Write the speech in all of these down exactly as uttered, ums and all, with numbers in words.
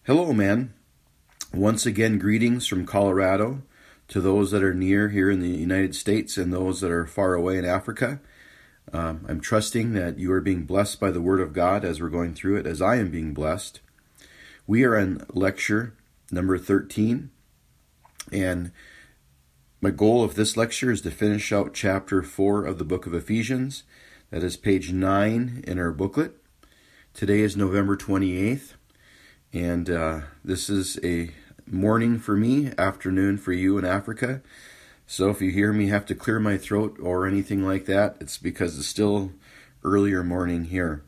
Hello, man. Once again, greetings from Colorado to those that are near here in the United States and those that are far away in Africa. Um, I'm trusting that you are being blessed by the Word of God as we're going through it, as I am being blessed. We are in lecture number thirteen, and my goal of this lecture is to finish out chapter four of the book of Ephesians. That is page nine in our booklet. Today is November twenty-eighth. And uh, this is a morning for me, afternoon for you in Africa. So if you hear me have to clear my throat or anything like that, it's because it's still earlier morning here.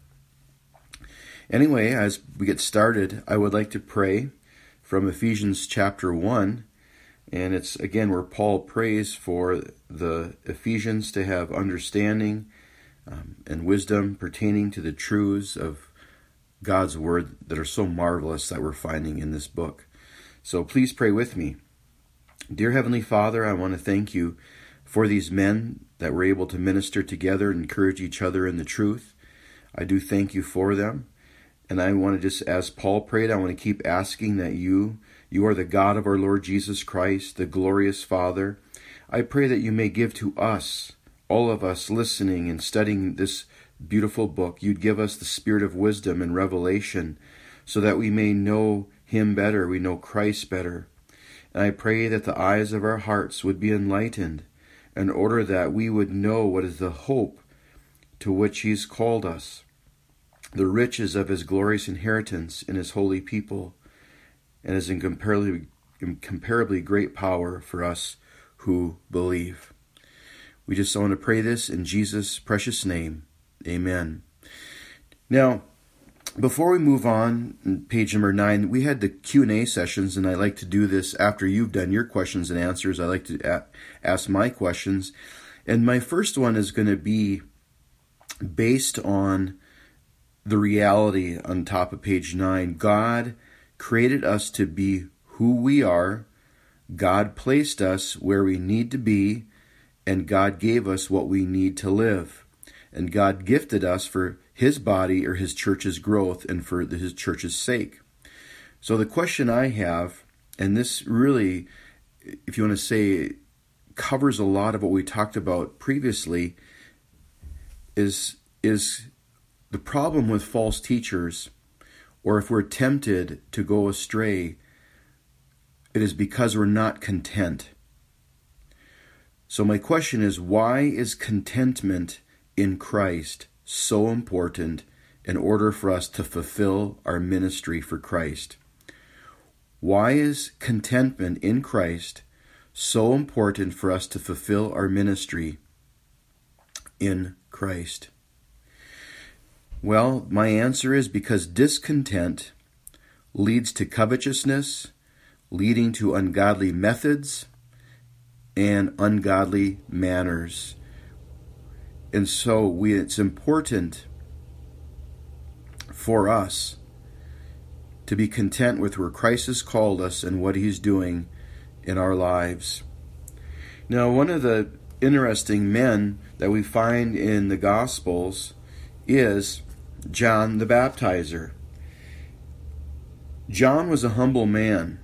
Anyway, as we get started, I would like to pray from Ephesians chapter one. And it's, again, where Paul prays for the Ephesians to have understanding um, and wisdom pertaining to the truths of God's Word that are so marvelous that we're finding in this book. So please pray with me. Dear Heavenly Father, I want to thank you for these men that were able to minister together and encourage each other in the truth. I do thank you for them. And I want to just, as Paul prayed, I want to keep asking that you, you are the God of our Lord Jesus Christ, the glorious Father. I pray that you may give to us, all of us listening and studying this beautiful book, you'd give us the spirit of wisdom and revelation so that we may know him better, we know Christ better. And I pray that the eyes of our hearts would be enlightened in order that we would know what is the hope to which he's called us, the riches of his glorious inheritance in his holy people, and his incomparably, incomparably great power for us who believe. We just want to pray this in Jesus' precious name. Amen. Now, before we move on, page number nine, we had the Q and A sessions, and I like to do this after you've done your questions and answers. I like to a- ask my questions. And my first one is going to be based on the reality on top of page nine. God created us to be who we are. God placed us where we need to be, and God gave us what we need to live. And God gifted us for his body or his church's growth and for his church's sake. So the question I have, and this really, if you want to say, covers a lot of what we talked about previously, is, is the problem with false teachers, or if we're tempted to go astray, it is because we're not content. So my question is, why is contentment in Christ so important in order for us to fulfill our ministry for Christ? Why is contentment in Christ so important for us to fulfill our ministry in Christ? Well, my answer is because discontent leads to covetousness, leading to ungodly methods and ungodly manners. And so we, it's important for us to be content with where Christ has called us and what he's doing in our lives. Now, one of the interesting men that we find in the Gospels is John the Baptizer. John was a humble man,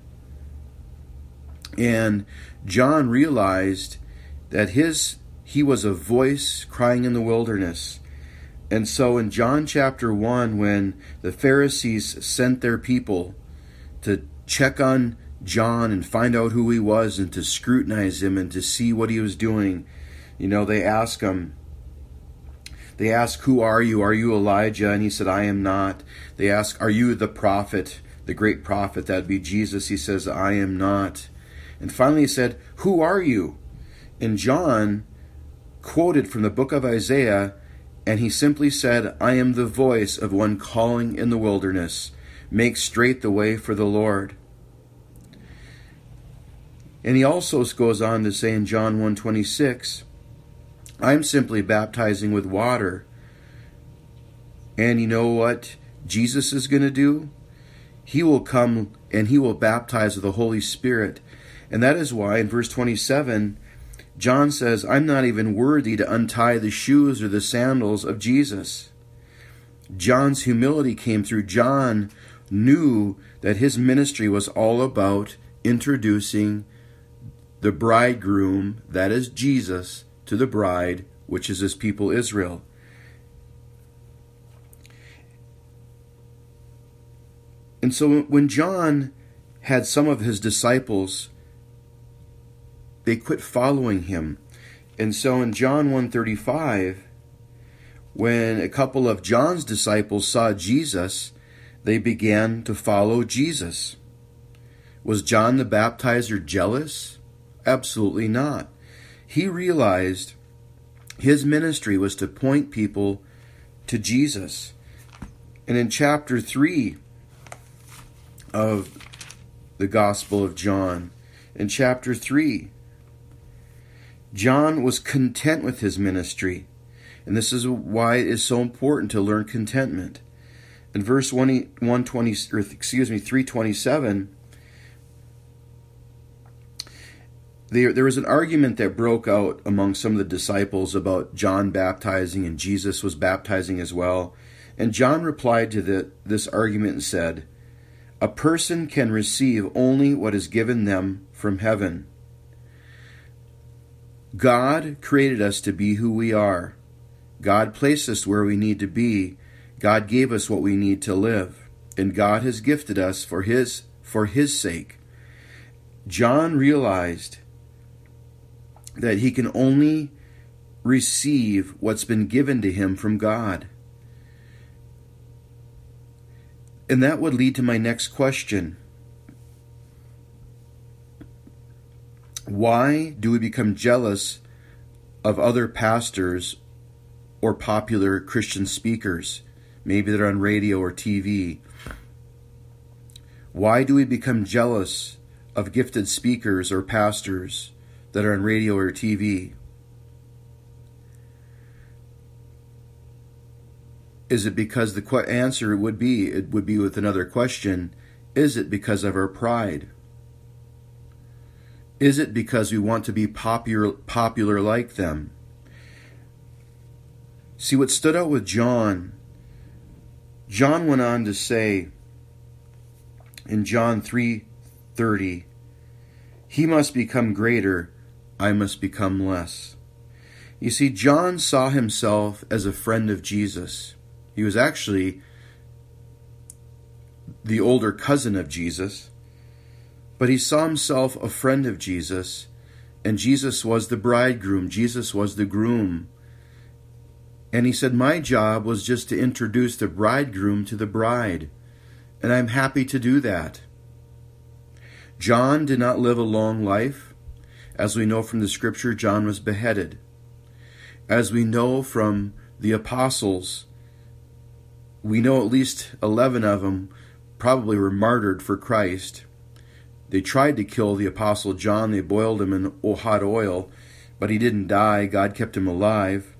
and John realized that his He was a voice crying in the wilderness. And so in John chapter one, when the Pharisees sent their people to check on John and find out who he was and to scrutinize him and to see what he was doing, you know, they ask him, they ask, who are you? Are you Elijah? And he said, I am not. They ask, are you the prophet, the great prophet? That'd be Jesus. He says, I am not. And finally he said, who are you? And John quoted from the book of Isaiah, and he simply said, I am the voice of one calling in the wilderness, make straight the way for the Lord. And he also goes on to say in John one twenty-six, I'm simply baptizing with water. And you know what Jesus is going to do? He will come and he will baptize with the Holy Spirit. And that is why in verse twenty-seven, John says, I'm not even worthy to untie the shoes or the sandals of Jesus. John's humility came through. John knew that his ministry was all about introducing the bridegroom, that is Jesus, to the bride, which is his people Israel. And so when John had some of his disciples, they quit following him. And so in John one thirty-five, when a couple of John's disciples saw Jesus, they began to follow Jesus. Was John the Baptizer jealous? Absolutely not. He realized his ministry was to point people to Jesus. And in chapter three of the Gospel of John, in chapter three, John was content with his ministry. And this is why it is so important to learn contentment. In verse one twenty, or excuse me, three twenty-seven, there, there was an argument that broke out among some of the disciples about John baptizing, and Jesus was baptizing as well. And John replied to the, this argument and said, "A person can receive only what is given them from heaven." God created us to be who we are. God placed us where we need to be. God gave us what we need to live. And God has gifted us for his, for his sake. John realized that he can only receive what's been given to him from God. And that would lead to my next question. Why do we become jealous of other pastors or popular Christian speakers? Maybe they're on radio or T V. Why do we become jealous of gifted speakers or pastors that are on radio or T V? Is it because the qu- answer would be, it would be with another question, is it because of our pride? Is it because we want to be popular, popular like them? See, what stood out with John, John went on to say in John three thirty, "He must become greater, I must become less." You see, John saw himself as a friend of Jesus. He was actually the older cousin of Jesus, but he saw himself a friend of Jesus, and Jesus was the bridegroom. Jesus was the groom. And he said, my job was just to introduce the bridegroom to the bride, and I'm happy to do that. John did not live a long life. As we know from the scripture, John was beheaded. As we know from the apostles, we know at least eleven of them probably were martyred for Christ. They tried to kill the apostle John. They boiled him in hot oil, but he didn't die. God kept him alive.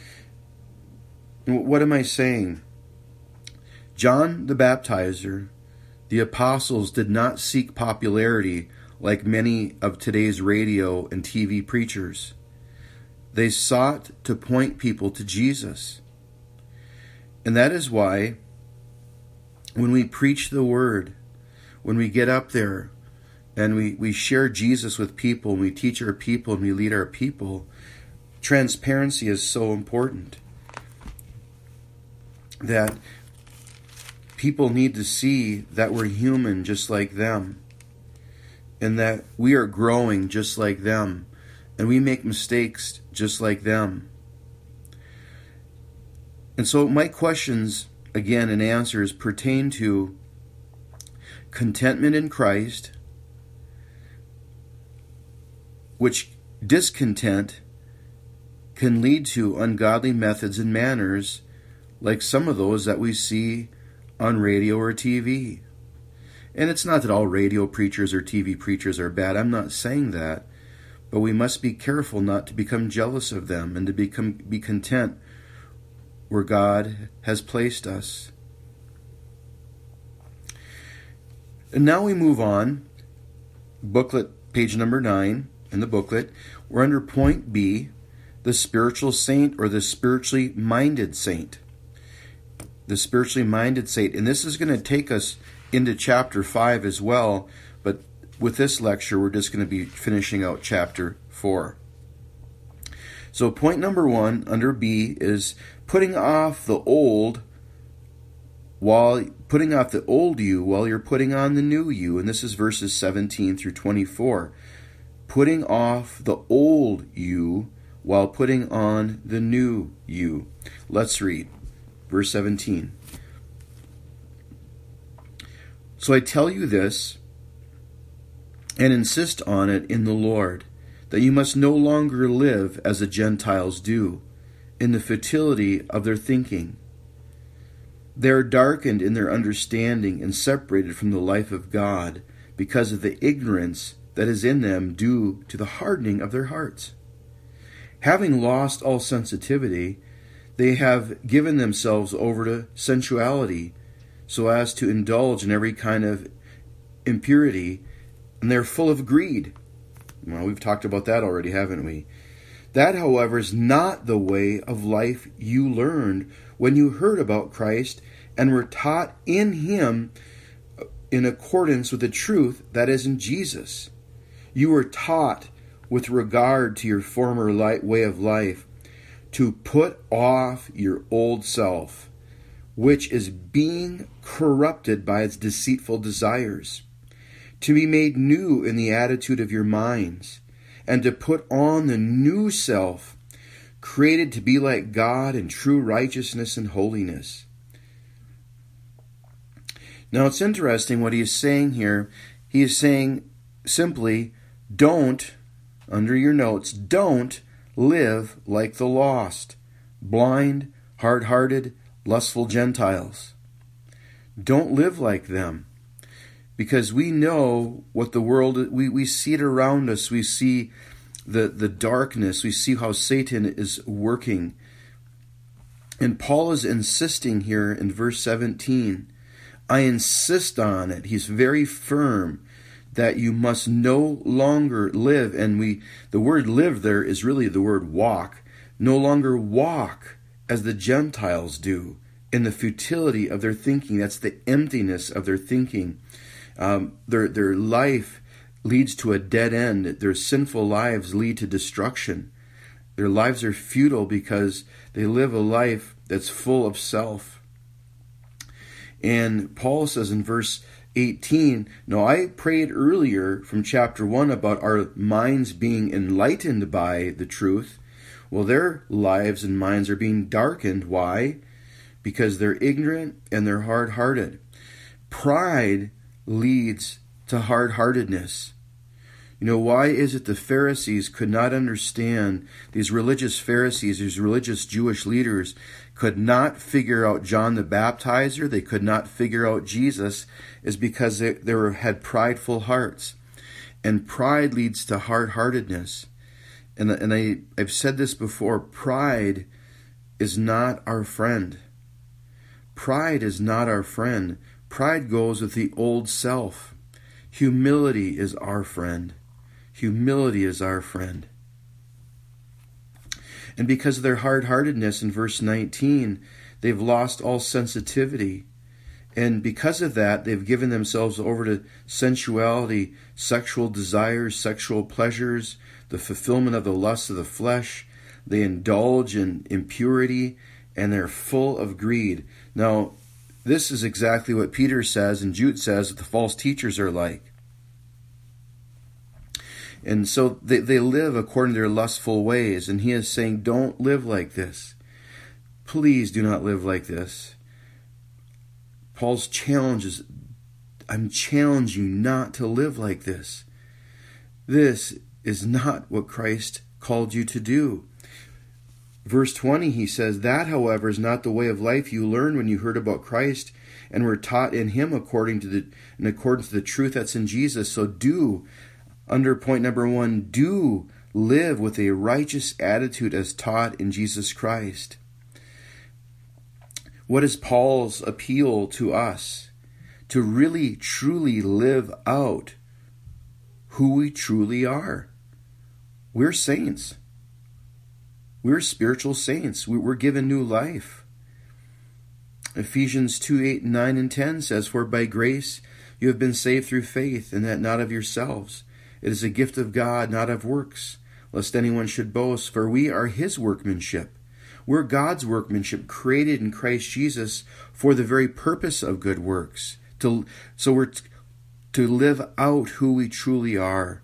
What am I saying? John the Baptizer, the apostles did not seek popularity like many of today's radio and T V preachers. They sought to point people to Jesus. And that is why when we preach the word, when we get up there and we, we share Jesus with people, and we teach our people and we lead our people, transparency is so important. That people need to see that we're human just like them, and that we are growing just like them, and we make mistakes just like them. And so my questions, again, and answers pertain to contentment in Christ, which discontent can lead to ungodly methods and manners, like some of those that we see on radio or T V. And it's not that all radio preachers or T V preachers are bad. I'm not saying that. But we must be careful not to become jealous of them and to become be content where God has placed us. And now we move on. Booklet, page number nine in the booklet. We're under point B, the spiritual saint or the spiritually minded saint. The spiritually minded saint. And this is going to take us into chapter five as well, but with this lecture, we're just going to be finishing out chapter four. So point number one under B is putting off the old while putting off the old you while you're putting on the new you. And this is verses seventeen through twenty-four. Putting off the old you while putting on the new you. Let's read verse seventeen. So I tell you this, and insist on it in the Lord, that you must no longer live as the Gentiles do, in the futility of their thinking. They are darkened in their understanding and separated from the life of God because of the ignorance that is in them due to the hardening of their hearts. Having lost all sensitivity, they have given themselves over to sensuality so as to indulge in every kind of impurity, and they're full of greed. Well, we've talked about that already, haven't we? That, however, is not the way of life you learned when you heard about Christ and were taught in Him in accordance with the truth that is in Jesus. You were taught with regard to your former light way of life to put off your old self, which is being corrupted by its deceitful desires, to be made new in the attitude of your minds, and to put on the new self, created to be like God in true righteousness and holiness. Now it's interesting what he is saying here. He is saying simply, don't, under your notes, don't live like the lost, blind, hard-hearted, lustful Gentiles. Don't live like them. Because we know what the world, we, we see it around us. We see the, the darkness. We see how Satan is working. And Paul is insisting here in verse seventeen. I insist on it. He's very firm that you must no longer live. And we, the word live there is really the word walk. No longer walk as the Gentiles do in the futility of their thinking. That's the emptiness of their thinking. Um, their their life leads to a dead end. Their sinful lives lead to destruction. Their lives are futile because they live a life that's full of self. And Paul says in verse eighteen, now I prayed earlier from chapter one about our minds being enlightened by the truth. Well, their lives and minds are being darkened. Why? Because they're ignorant and they're hard-hearted. Pride leads to hard-heartedness. You know, why is it the Pharisees could not understand, these religious Pharisees, these religious Jewish leaders, could not figure out John the Baptizer, they could not figure out Jesus, is because they, they were, had prideful hearts. And pride leads to hard-heartedness. And, and I, I've said this before, pride is not our friend. Pride is not our friend. Pride goes with the old self. Humility is our friend. Humility is our friend. And because of their hard-heartedness in verse nineteen, they've lost all sensitivity. And because of that, they've given themselves over to sensuality, sexual desires, sexual pleasures, the fulfillment of the lusts of the flesh. They indulge in impurity, and they're full of greed. Now, this is exactly what Peter says and Jude says that the false teachers are like. And so they, they live according to their lustful ways. And he is saying, don't live like this. Please do not live like this. Paul's challenge is, I'm challenging you not to live like this. This is not what Christ called you to do. Verse twenty, he says, that, however, is not the way of life you learned when you heard about Christ and were taught in Him according to the in accordance to the truth that's in Jesus. So do, under point number one, do live with a righteous attitude as taught in Jesus Christ. What is Paul's appeal to us? To really, truly live out who we truly are. We're saints. We're spiritual saints. We're given new life. Ephesians two, eight, nine, and ten says, "For by grace you have been saved through faith, and that not of yourselves. It is a gift of God, not of works, lest anyone should boast. For we are his workmanship. We're God's workmanship, created in Christ Jesus for the very purpose of good works." To, so we're t- to live out who we truly are.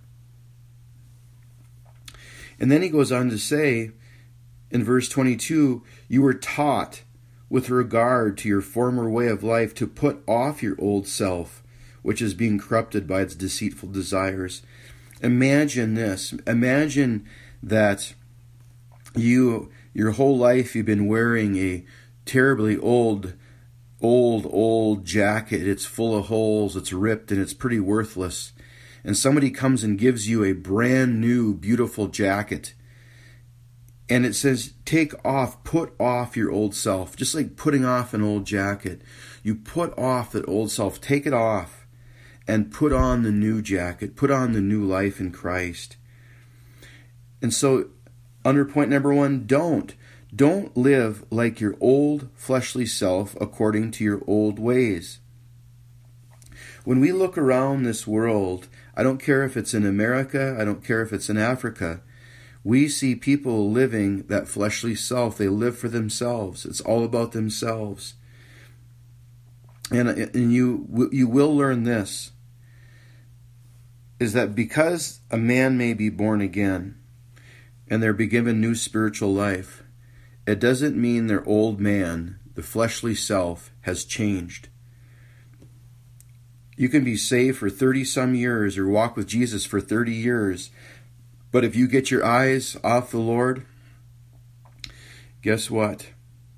And then he goes on to say, in verse twenty-two, "You were taught with regard to your former way of life to put off your old self, which is being corrupted by its deceitful desires." Imagine this. Imagine that you, your whole life, you've been wearing a terribly old, old, old jacket. It's full of holes, it's ripped, and it's pretty worthless. And somebody comes and gives you a brand new, beautiful jacket. And it says, take off, put off your old self. Just like putting off an old jacket. You put off that old self, take it off, and put on the new jacket, put on the new life in Christ. And so, under point number one, don't. Don't live like your old fleshly self according to your old ways. When we look around this world, I don't care if it's in America, I don't care if it's in Africa, we see people living that fleshly self. They live for themselves. It's all about themselves. And, and you, you will learn this, is that because a man may be born again and they're be given new spiritual life, it doesn't mean their old man, the fleshly self, has changed. You can be saved for thirty some years or walk with Jesus for thirty years, but if you get your eyes off the Lord, guess what?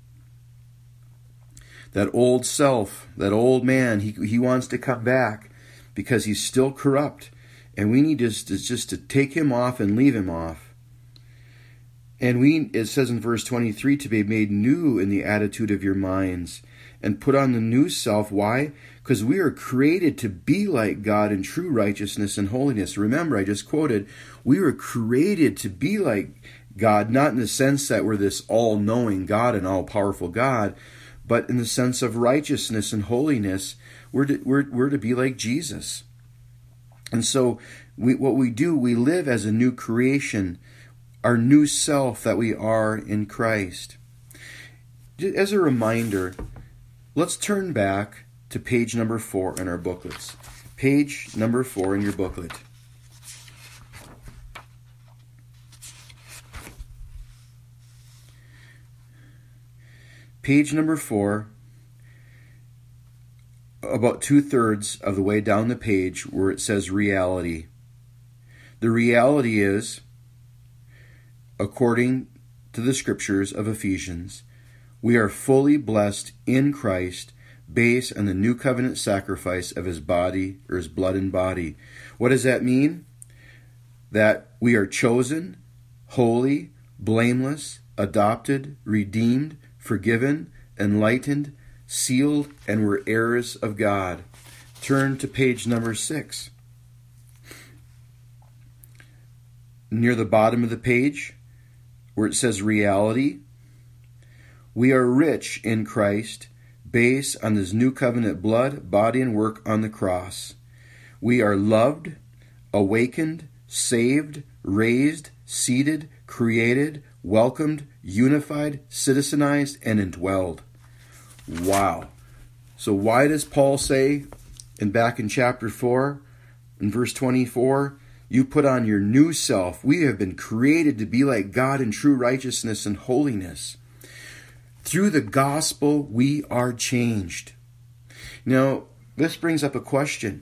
That old self, that old man, he, he wants to come back because he's still corrupt. And we need just to, just to take him off and leave him off. And we, it says in verse twenty-three, to be made new in the attitude of your minds and put on the new self. Why? Because we are created to be like God in true righteousness and holiness. Remember, I just quoted, we were created to be like God, not in the sense that we're this all-knowing God and all-powerful God, but in the sense of righteousness and holiness. We're to, we're, we're to be like Jesus. And so we, what we do, we live as a new creation, our new self that we are in Christ. As a reminder, let's turn back to page number four in our booklets. Page number four in your booklet. Page number four, about two-thirds of the way down the page where it says reality. The reality is, according to the scriptures of Ephesians, we are fully blessed in Christ based on the new covenant sacrifice of his body, or his blood and body. What does that mean? That we are chosen, holy, blameless, adopted, redeemed, forgiven, enlightened, sealed, and we're heirs of God. Turn to page number six. Near the bottom of the page, where it says reality, we are rich in Christ based on his new covenant blood, body, and work on the cross. We are loved, awakened, saved, raised, seated, created, welcomed, unified, citizenized, and indwelled. Wow. So why does Paul say, and back in chapter four, in verse twenty-four, you put on your new self. We have been created to be like God in true righteousness and holiness. Through the gospel, we are changed. Now, this brings up a question.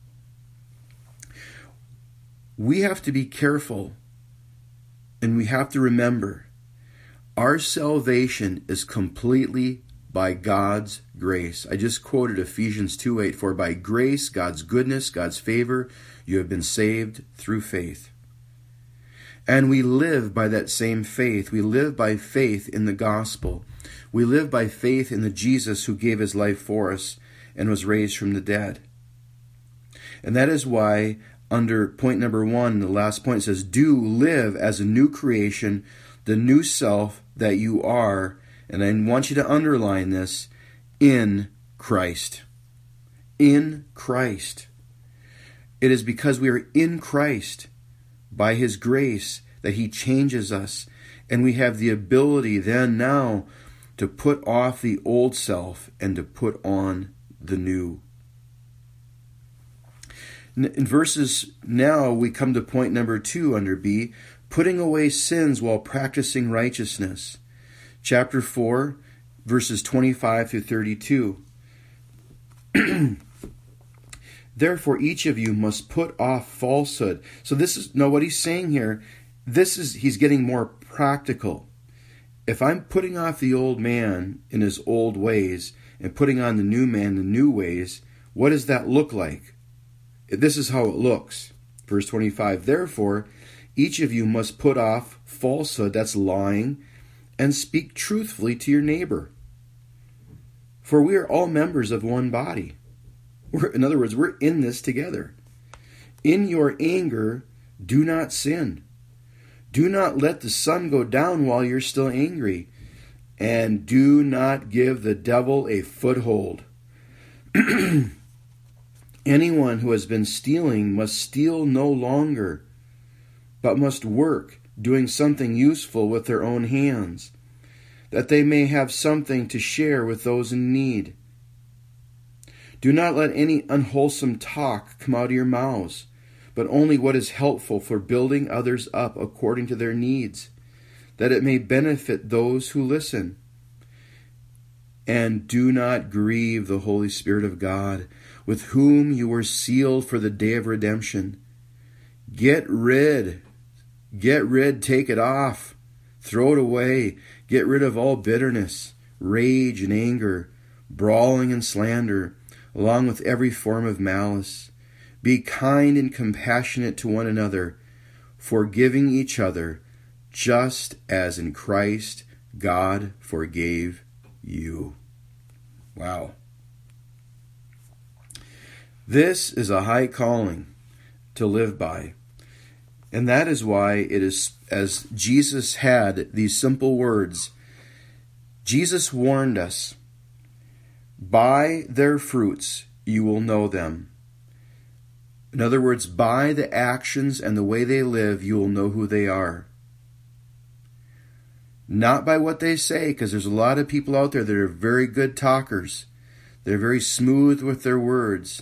We have to be careful, and we have to remember, our salvation is completely by God's grace. I just quoted Ephesians two eight, for by grace, God's goodness, God's favor, you have been saved through faith. And we live by that same faith. We live by faith in the gospel. We live by faith in the Jesus who gave his life for us and was raised from the dead. And that is why under point number one, the last point says, do live as a new creation, the new self that you are. And I want you to underline this, in Christ. In Christ. It is because we are in Christ, by His grace, that He changes us, and we have the ability then now to put off the old self and to put on the new. In verses now, we come to point number two under B, putting away sins while practicing righteousness. Chapter four, verses twenty-five through thirty-two. Therefore, each of you must put off falsehood. So this is, no, what he's saying here, this is, he's getting more practical. If I'm putting off the old man in his old ways and putting on the new man the new ways, what does that look like? This is how it looks. Verse twenty-five, therefore, each of you must put off falsehood, that's lying, and speak truthfully to your neighbor. For we are all members of one body. We're, in other words, we're in this together. In your anger, do not sin. Do not let the sun go down while you're still angry. And do not give the devil a foothold. Anyone who has been stealing must steal no longer, but must work, doing something useful with their own hands, that they may have something to share with those in need. Do not let any unwholesome talk come out of your mouths, but only what is helpful for building others up according to their needs, that it may benefit those who listen. And do not grieve the Holy Spirit of God, with whom you were sealed for the day of redemption. Get rid, get rid, take it off, throw it away, get rid of all bitterness, rage and anger, brawling and slander, along with every form of malice. Be kind and compassionate to one another, forgiving each other, just as in Christ God forgave you. Wow. This is a high calling to live by. And that is why it is, as Jesus had these simple words, Jesus warned us, by their fruits you will know them. In other words, by the actions and the way they live, you will know who they are. Not by what they say, because there's a lot of people out there that are very good talkers. They're very smooth with their words.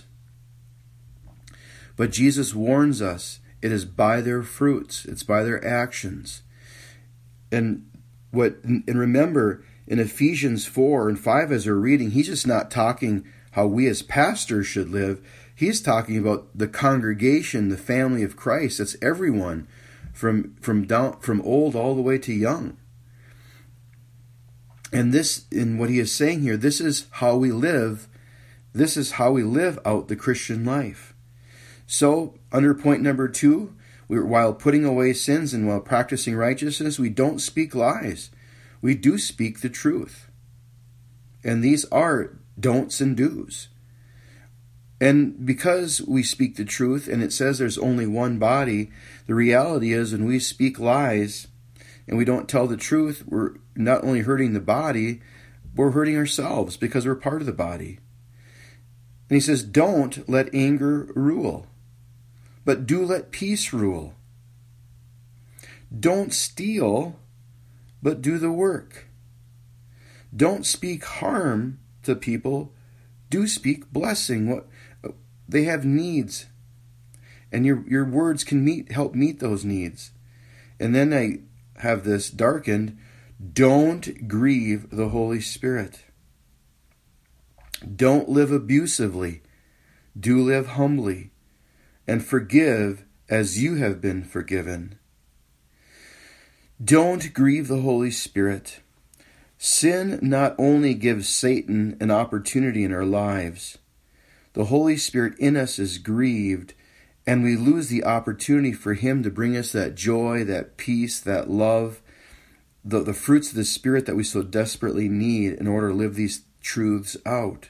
But Jesus warns us, it is by their fruits, it's by their actions. And what and remember, in Ephesians four and five, as we're reading, he's just not talking how we as pastors should live. He's talking about the congregation, the family of Christ. That's everyone, from from down from old all the way to young. And this, in what he is saying here, this is how we live. This is how we live out the Christian life. So, under point number two, we, while putting away sins and while practicing righteousness, we don't speak lies. We do speak the truth. And these are don'ts and do's. And because we speak the truth, and it says there's only one body, the reality is when we speak lies and we don't tell the truth, we're not only hurting the body, we're hurting ourselves because we're part of the body. And he says, don't let anger rule, but do let peace rule. Don't steal, but do the work. Don't speak harm to people, do speak blessing. What they have needs, and your your words can meet help meet those needs. And then I have this darkened, don't grieve the Holy Spirit. Don't live abusively, do live humbly, and forgive as you have been forgiven. Don't grieve the Holy Spirit. Sin not only gives Satan an opportunity in our lives, the Holy Spirit in us is grieved, and we lose the opportunity for him to bring us that joy, that peace, that love, the, the fruits of the Spirit that we so desperately need in order to live these truths out.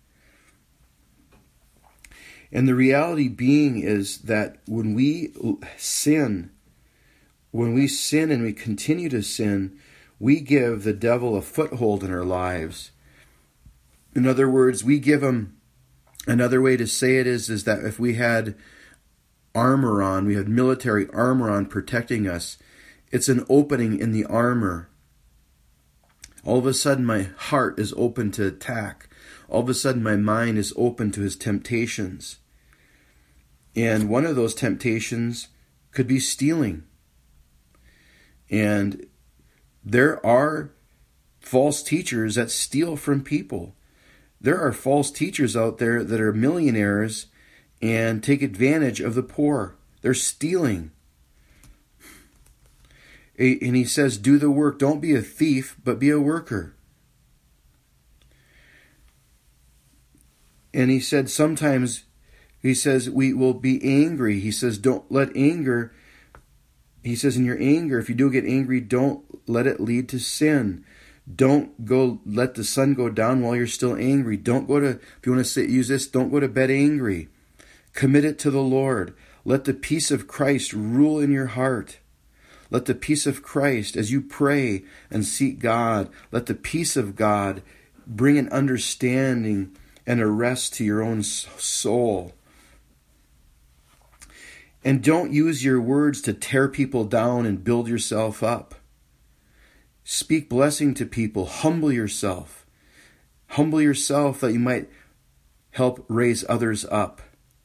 And the reality being is that when we sin, when we sin and we continue to sin, we give the devil a foothold in our lives. In other words, we give them, another way to say it is, is that if we had armor on, we had military armor on protecting us, it's an opening in the armor. All of a sudden my heart is open to attack. All of a sudden my mind is open to his temptations. And one of those temptations could be stealing. And there are false teachers that steal from people. There are false teachers out there that are millionaires and take advantage of the poor. They're stealing. And he says, do the work. Don't be a thief, but be a worker. And he said sometimes, he says, we will be angry. He says, don't let anger, he says, in your anger, if you do get angry, don't let it lead to sin. Don't go, let the sun go down while you're still angry. Don't go to, if you want to say, use this, don't go to bed angry. Commit it to the Lord. Let the peace of Christ rule in your heart. Let the peace of Christ, as you pray and seek God, let the peace of God bring an understanding and a rest to your own soul. And don't use your words to tear people down and build yourself up. Speak blessing to people. Humble yourself. Humble yourself that you might help raise others up.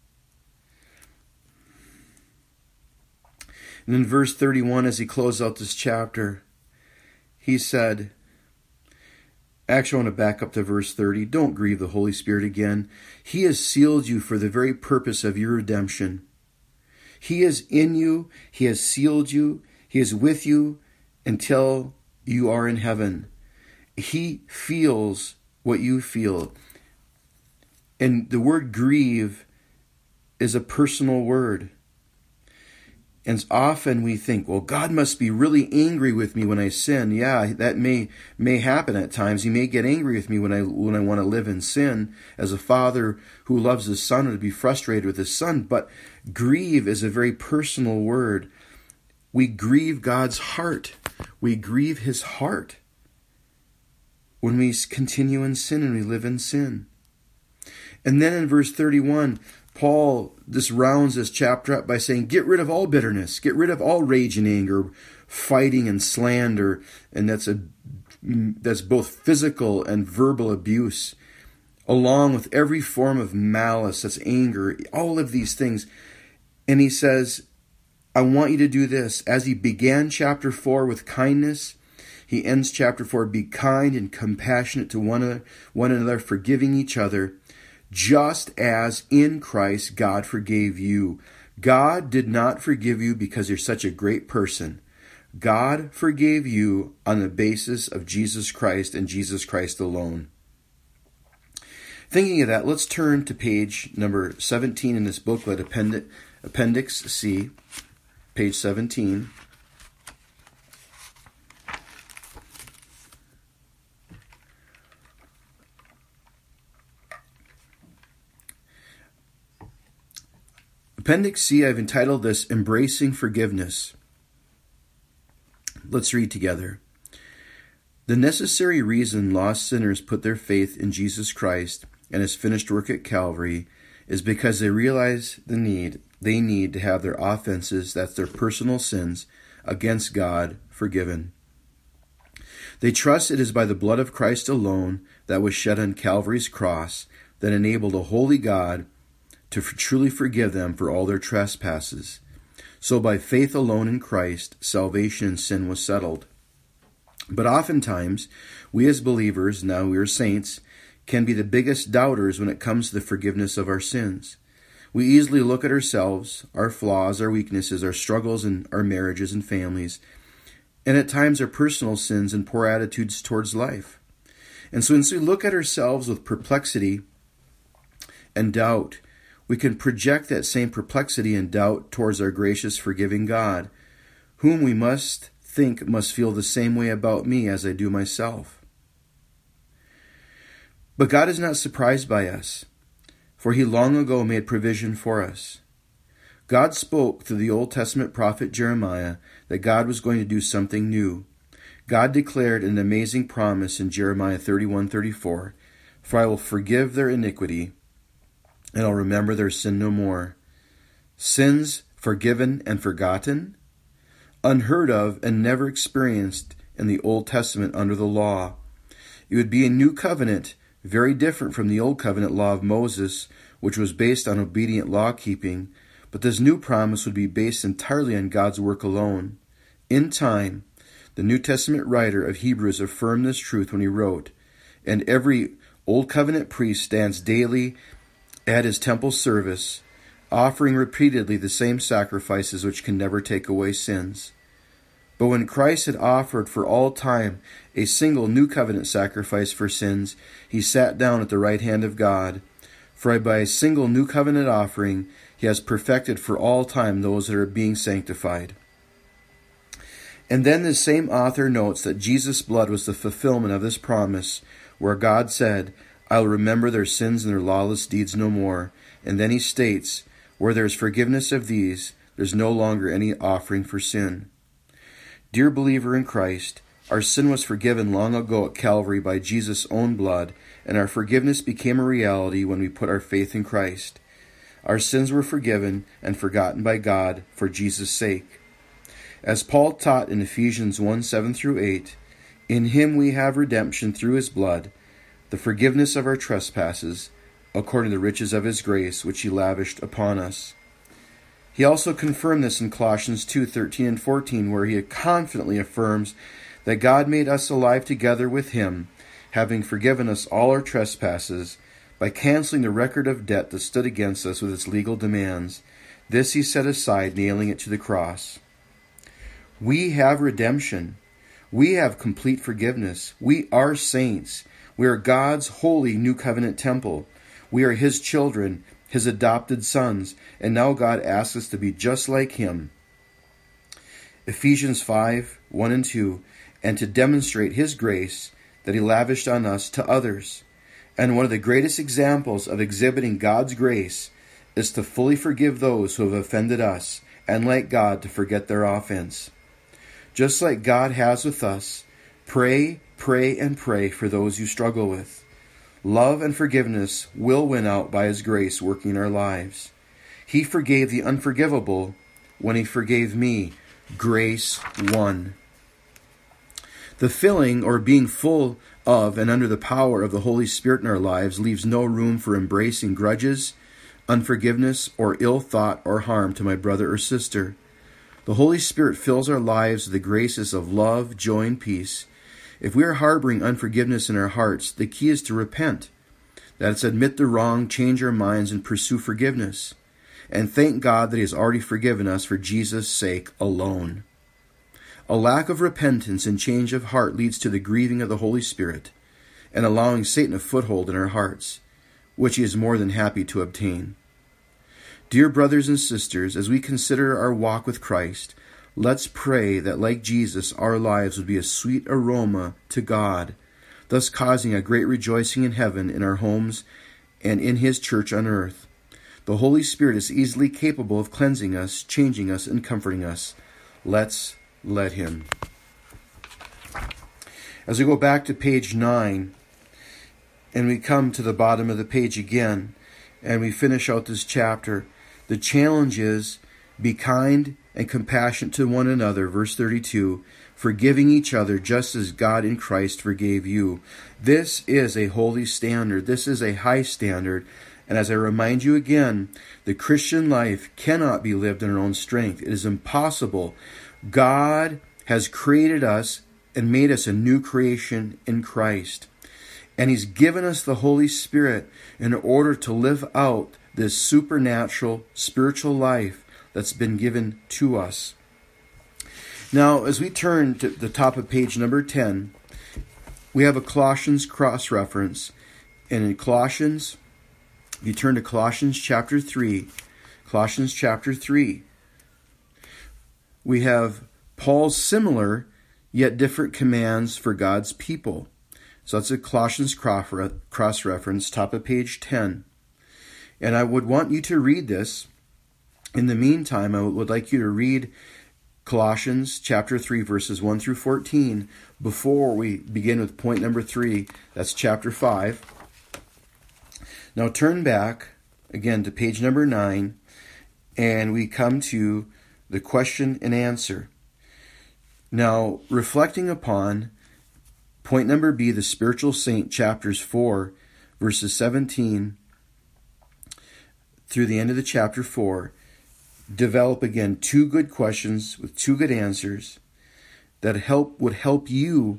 And in verse thirty-one, as he closed out this chapter, he said, actually I want to back up to verse thirty. Don't grieve the Holy Spirit again. He has sealed you for the very purpose of your redemption. He is in you. He has sealed you. He is with you until you are in heaven. He feels what you feel. And the word grieve is a personal word. And often we think, well, God must be really angry with me when I sin. Yeah, that may may happen at times. He may get angry with me when I when I want to live in sin. As a father who loves his son would be frustrated with his son. But grieve is a very personal word. We grieve God's heart. We grieve his heart when we continue in sin and we live in sin. And then in verse thirty-one, Paul just rounds this chapter up by saying, get rid of all bitterness, get rid of all rage and anger, fighting and slander, and that's a that's both physical and verbal abuse, along with every form of malice, that's anger, all of these things. And he says, I want you to do this. As he began chapter four with kindness, he ends chapter four, be kind and compassionate to one another, one another, forgiving each other, just as in Christ God forgave you. God did not forgive you because you're such a great person. God forgave you on the basis of Jesus Christ and Jesus Christ alone. Thinking of that, let's turn to page number seventeen in this booklet, Appendix, Appendix C, page seventeen. Appendix C, I've entitled this, Embracing Forgiveness. Let's read together. The necessary reason lost sinners put their faith in Jesus Christ and his finished work at Calvary is because they realize the need they need to have their offenses, that's their personal sins, against God forgiven. They trust it is by the blood of Christ alone that was shed on Calvary's cross that enabled a holy God to truly forgive them for all their trespasses. So by faith alone in Christ, salvation and sin was settled. But oftentimes, we as believers, now we are saints, can be the biggest doubters when it comes to the forgiveness of our sins. We easily look at ourselves, our flaws, our weaknesses, our struggles in our marriages and families, and at times our personal sins and poor attitudes towards life. And so once we look at ourselves with perplexity and doubt, we can project that same perplexity and doubt towards our gracious, forgiving God, whom we must think must feel the same way about me as I do myself. But God is not surprised by us, for he long ago made provision for us. God spoke through the Old Testament prophet Jeremiah that God was going to do something new. God declared an amazing promise in Jeremiah thirty-one thirty-four, For I will forgive their iniquity, and I'll remember their sin no more. Sins forgiven and forgotten? Unheard of and never experienced in the Old Testament under the law. It would be a new covenant, very different from the Old Covenant law of Moses, which was based on obedient law-keeping, but this new promise would be based entirely on God's work alone. In time, the New Testament writer of Hebrews affirmed this truth when he wrote, "And every Old Covenant priest stands daily at his temple service, offering repeatedly the same sacrifices which can never take away sins. But when Christ had offered for all time a single new covenant sacrifice for sins, he sat down at the right hand of God. For by a single new covenant offering, he has perfected for all time those that are being sanctified." And then the same author notes that Jesus' blood was the fulfillment of this promise, where God said, "I'll remember their sins and their lawless deeds no more." And then he states, "Where there is forgiveness of these, there's no longer any offering for sin." Dear believer in Christ, our sin was forgiven long ago at Calvary by Jesus' own blood, and our forgiveness became a reality when we put our faith in Christ. Our sins were forgiven and forgotten by God for Jesus' sake. As Paul taught in Ephesians one, seven through eight, "In him we have redemption through his blood, the forgiveness of our trespasses, according to the riches of his grace, which he lavished upon us." He also confirmed this in Colossians two, thirteen and fourteen, where he confidently affirms that God made us alive together with him, having forgiven us all our trespasses, by canceling the record of debt that stood against us with its legal demands. This he set aside, nailing it to the cross. We have redemption. We have complete forgiveness. We are saints. We are God's holy new covenant temple. We are his children, his adopted sons, and now God asks us to be just like him. Ephesians five, one and two, and to demonstrate his grace that he lavished on us to others. And one of the greatest examples of exhibiting God's grace is to fully forgive those who have offended us, and like God, to forget their offense. Just like God has with us, pray, pray, and pray for those you struggle with. Love and forgiveness will win out by his grace working in our lives. He forgave the unforgivable when he forgave me. Grace won. The filling or being full of and under the power of the Holy Spirit in our lives leaves no room for embracing grudges, unforgiveness, or ill thought or harm to my brother or sister. The Holy Spirit fills our lives with the graces of love, joy, and peace. If we are harboring unforgiveness in our hearts, the key is to repent. That is, admit the wrong, change our minds, and pursue forgiveness. And thank God that he has already forgiven us for Jesus' sake alone. A lack of repentance and change of heart leads to the grieving of the Holy Spirit and allowing Satan a foothold in our hearts, which he is more than happy to obtain. Dear brothers and sisters, as we consider our walk with Christ, let's pray that, like Jesus, our lives would be a sweet aroma to God, thus causing a great rejoicing in heaven, in our homes, and in his church on earth. The Holy Spirit is easily capable of cleansing us, changing us, and comforting us. Let's let him. As we go back to page nine, and we come to the bottom of the page again, and we finish out this chapter, the challenge is, be kind and compassionate to one another, verse thirty-two, forgiving each other just as God in Christ forgave you. This is a holy standard. This is a high standard. And as I remind you again, the Christian life cannot be lived in our own strength. It is impossible. God has created us and made us a new creation in Christ. And he's given us the Holy Spirit in order to live out this supernatural spiritual life that's been given to us. Now, as we turn to the top of page number ten, we have a Colossians cross-reference. And in Colossians, if you turn to Colossians chapter three, Colossians chapter three, we have Paul's similar yet different commands for God's people. So that's a Colossians cross-reference, top of page ten. And I would want you to read this. In the meantime, I would like you to read Colossians chapter three, verses one through fourteen, before we begin with point number three. That's chapter five. Now turn back again to page number nine, and we come to the question and answer. Now, reflecting upon point number B, the Spiritual Saint, chapters four, verses seventeen through the end of the chapter four, develop again two good questions with two good answers that help would help you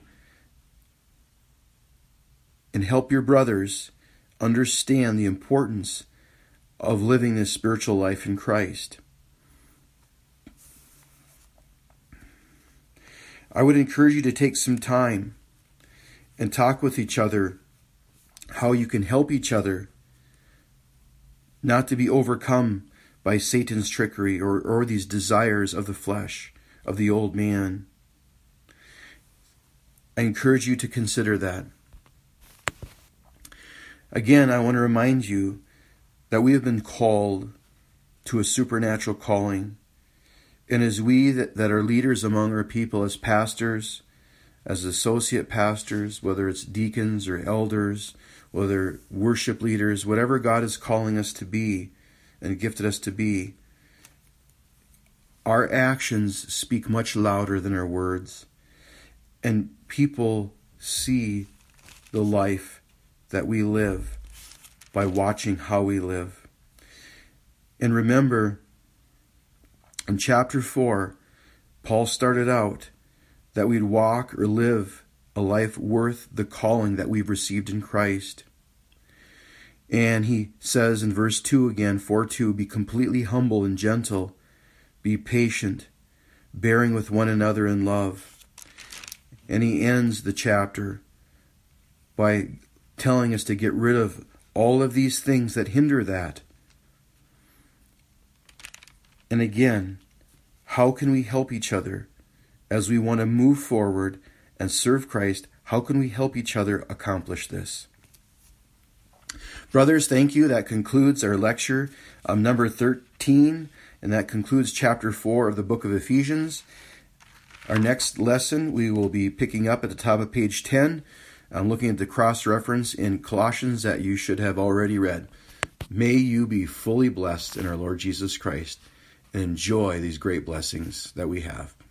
and help your brothers understand the importance of living this spiritual life in Christ. I would encourage you to take some time and talk with each other how you can help each other not to be overcome by Satan's trickery or, or these desires of the flesh, of the old man. I encourage you to consider that. Again, I want to remind you that we have been called to a supernatural calling. And as we that, that are leaders among our people, as pastors, as associate pastors, whether it's deacons or elders, whether worship leaders, whatever God is calling us to be and gifted us to be, our actions speak much louder than our words. And people see the life that we live by watching how we live. And remember, in chapter four, Paul started out that we'd walk or live a life worth the calling that we've received in Christ. And he says in verse two again, four two, be completely humble and gentle, be patient, bearing with one another in love. And he ends the chapter by telling us to get rid of all of these things that hinder that. And again, how can we help each other as we want to move forward and serve Christ? How can we help each other accomplish this? Brothers, thank you. That concludes our lecture um, number thirteen, and that concludes chapter four of the book of Ephesians. Our next lesson, we will be picking up at the top of page ten. I'm looking at the cross-reference in Colossians that you should have already read. May you be fully blessed in our Lord Jesus Christ and enjoy these great blessings that we have.